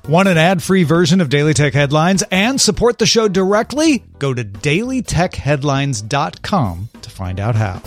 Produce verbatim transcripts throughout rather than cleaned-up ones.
Want an ad-free version of Daily Tech Headlines and support the show directly? Go to daily tech headlines dot com to find out how.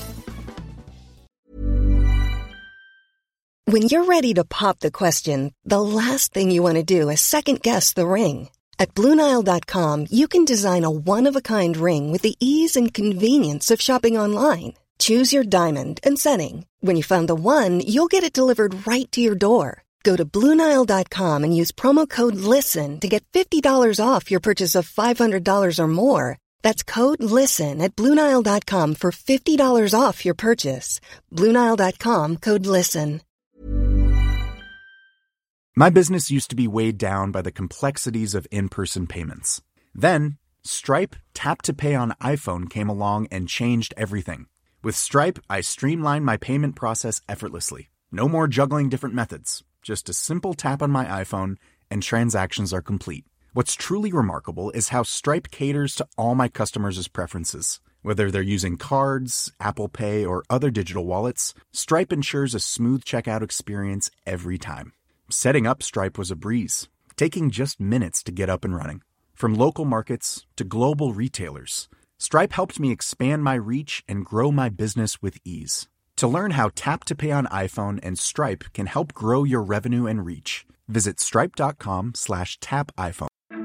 When you're ready to pop the question, the last thing you want to do is second-guess the ring. At Blue Nile dot com, you can design a one-of-a-kind ring with the ease and convenience of shopping online. Choose your diamond and setting. When you find the one, you'll get it delivered right to your door. Go to Blue Nile dot com and use promo code LISTEN to get fifty dollars off your purchase of five hundred dollars or more. That's code LISTEN at Blue Nile dot com for fifty dollars off your purchase. Blue Nile dot com, code LISTEN. My business used to be weighed down by the complexities of in-person payments. Then, Stripe Tap to Pay on iPhone came along and changed everything. With Stripe, I streamlined my payment process effortlessly. No more juggling different methods. Just a simple tap on my iPhone, and transactions are complete. What's truly remarkable is how Stripe caters to all my customers' preferences. Whether they're using cards, Apple Pay, or other digital wallets, Stripe ensures a smooth checkout experience every time. Setting up Stripe was a breeze, taking just minutes to get up and running. From local markets to global retailers, Stripe helped me expand my reach and grow my business with ease. To learn how Tap to Pay on iPhone and Stripe can help grow your revenue and reach, visit stripe.com slash tap iPhone.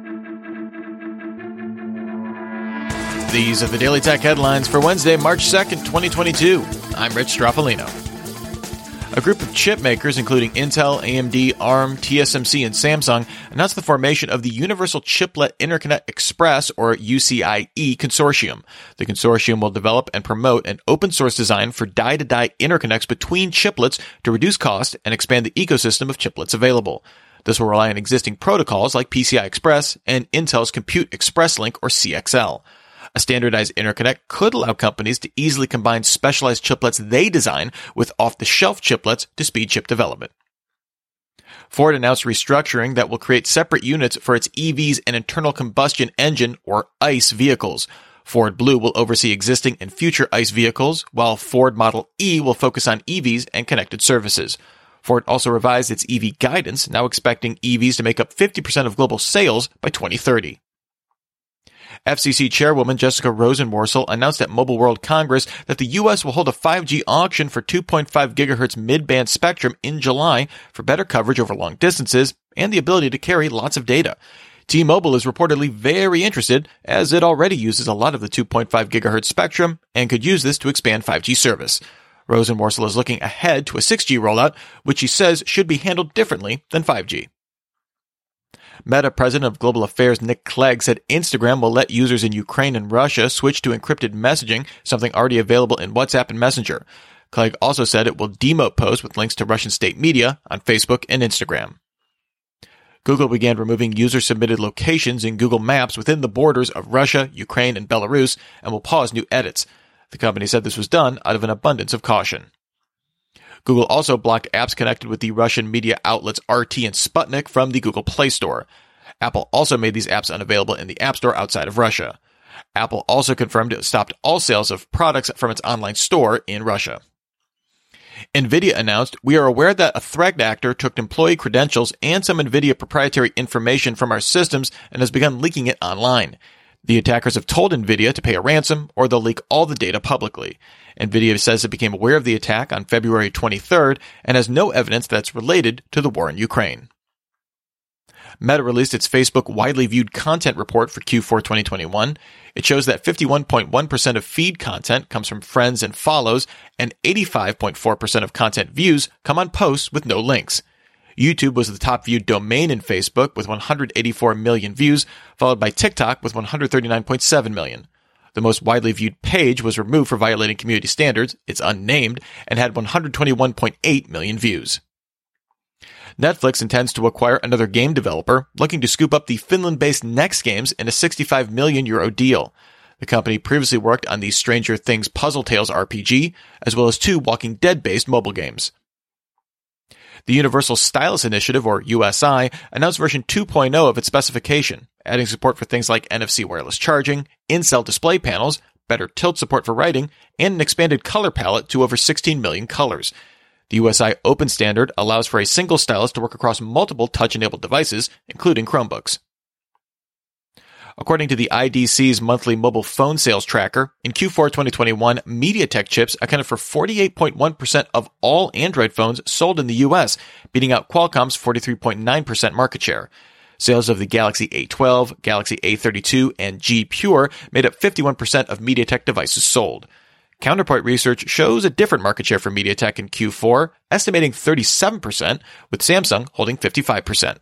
These are the Daily Tech Headlines for Wednesday, March second, twenty twenty-two. I'm Rich Stroffolino. A group of chip makers, including Intel, A M D, ARM, T S M C, and Samsung, announced the formation of the Universal Chiplet Interconnect Express, or U C I E, consortium. The consortium will develop and promote an open-source design for die-to-die interconnects between chiplets to reduce cost and expand the ecosystem of chiplets available. This will rely on existing protocols like P C I Express and Intel's Compute Express Link, or C X L. A standardized interconnect could allow companies to easily combine specialized chiplets they design with off-the-shelf chiplets to speed chip development. Ford announced restructuring that will create separate units for its E Vs and internal combustion engine, or ICE, vehicles. Ford Blue will oversee existing and future ICE vehicles, while Ford Model E will focus on E Vs and connected services. Ford also revised its E V guidance, now expecting E Vs to make up fifty percent of global sales by twenty thirty. F C C Chairwoman Jessica Rosenworcel announced at Mobile World Congress that the U S will hold a five G auction for two point five gigahertz mid-band spectrum in July for better coverage over long distances and the ability to carry lots of data. T-Mobile is reportedly very interested, as it already uses a lot of the two point five gigahertz spectrum and could use this to expand five G service. Rosenworcel is looking ahead to a six G rollout, which she says should be handled differently than five G. Meta President of Global Affairs Nick Clegg said Instagram will let users in Ukraine and Russia switch to encrypted messaging, something already available in WhatsApp and Messenger. Clegg also said it will demote posts with links to Russian state media on Facebook and Instagram. Google began removing user-submitted locations in Google Maps within the borders of Russia, Ukraine, and Belarus, and will pause new edits. The company said this was done out of an abundance of caution. Google also blocked apps connected with the Russian media outlets R T and Sputnik from the Google Play Store. Apple also made these apps unavailable in the App Store outside of Russia. Apple also confirmed it stopped all sales of products from its online store in Russia. NVIDIA announced, "We are aware that a threat actor took employee credentials and some NVIDIA proprietary information from our systems and has begun leaking it online. The attackers have told NVIDIA to pay a ransom or they'll leak all the data publicly. NVIDIA says it became aware of the attack on February twenty-third and has no evidence that's related to the war in Ukraine." Meta released its Facebook widely viewed content report for Q four twenty twenty-one. It shows that fifty-one point one percent of feed content comes from friends and follows, and eighty-five point four percent of content views come on posts with no links. YouTube was the top viewed domain in Facebook with one hundred eighty-four million views, followed by TikTok with one hundred thirty-nine point seven million. The most widely viewed page was removed for violating community standards, it's unnamed, and had one hundred twenty-one point eight million views. Netflix intends to acquire another game developer, looking to scoop up the Finland-based Next Games in a sixty-five million euro deal. The company previously worked on the Stranger Things Puzzle Tales R P G, as well as two Walking Dead-based mobile games. The Universal Stylus Initiative, or U S I, announced version two point oh of its specification, adding support for things like N F C wireless charging, in-cell display panels, better tilt support for writing, and an expanded color palette to over sixteen million colors. The U S I Open standard allows for a single stylus to work across multiple touch-enabled devices, including Chromebooks. According to the I D C's monthly mobile phone sales tracker, in Q four twenty twenty-one, MediaTek chips accounted for forty-eight point one percent of all Android phones sold in the U S, beating out Qualcomm's forty-three point nine percent market share. Sales of the Galaxy A twelve, Galaxy A thirty-two, and G Pure made up fifty-one percent of MediaTek devices sold. Counterpoint research shows a different market share for MediaTek in Q four, estimating thirty-seven percent, with Samsung holding fifty-five percent.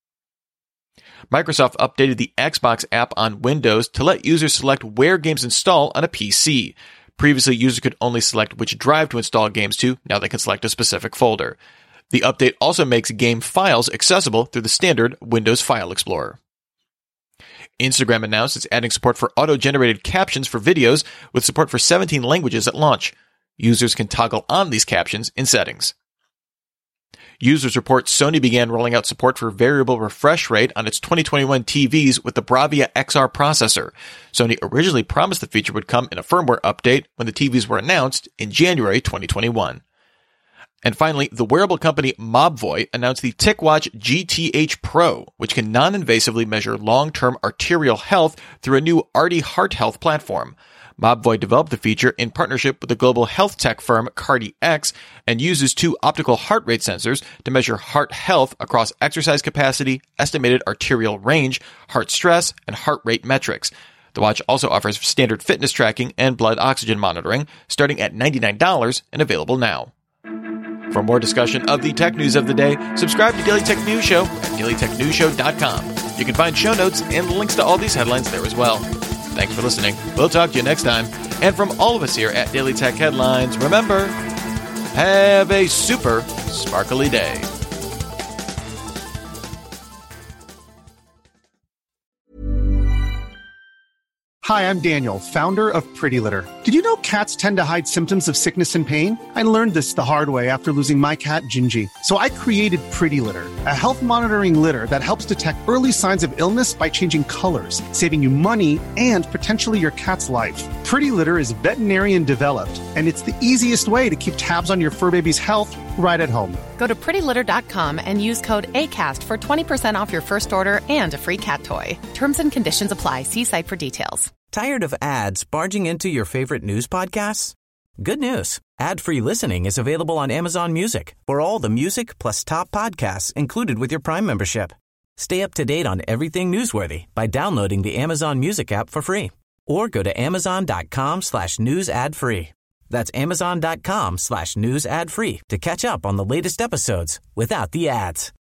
Microsoft updated the Xbox app on Windows to let users select where games install on a P C. Previously, users could only select which drive to install games to. Now they can select a specific folder. The update also makes game files accessible through the standard Windows File Explorer. Instagram announced it's adding support for auto-generated captions for videos with support for seventeen languages at launch. Users can toggle on these captions in settings. Users report Sony began rolling out support for variable refresh rate on its twenty twenty-one T Vs with the Bravia X R processor. Sony originally promised the feature would come in a firmware update when the T Vs were announced in January twenty twenty-one. And finally, the wearable company Mobvoi announced the TicWatch G T H Pro, which can non-invasively measure long-term arterial health through a new Arty Heart Health platform. Mobvoi developed the feature in partnership with the global health tech firm CardiX and uses two optical heart rate sensors to measure heart health across exercise capacity, estimated arterial range, heart stress, and heart rate metrics. The watch also offers standard fitness tracking and blood oxygen monitoring, starting at ninety-nine dollars and available now. For more discussion of the tech news of the day, subscribe to Daily Tech News Show at daily tech news show dot com. You can find show notes and links to all these headlines there as well. Thanks for listening. We'll talk to you next time. And from all of us here at Daily Tech Headlines, remember, have a super sparkly day. Hi, I'm Daniel, founder of Pretty Litter. Did you know cats tend to hide symptoms of sickness and pain? I learned this the hard way after losing my cat, Gingy. So I created Pretty Litter, a health monitoring litter that helps detect early signs of illness by changing colors, saving you money and potentially your cat's life. Pretty Litter is veterinarian developed, and it's the easiest way to keep tabs on your fur baby's health right at home. Go to pretty litter dot com and use code ACAST for twenty percent off your first order and a free cat toy. Terms and conditions apply. See site for details. Tired of ads barging into your favorite news podcasts? Good news. Ad-free listening is available on Amazon Music for all the music plus top podcasts included with your Prime membership. Stay up to date on everything newsworthy by downloading the Amazon Music app for free or go to amazon.com slash news ad free. That's amazon.com slash news ad free to catch up on the latest episodes without the ads.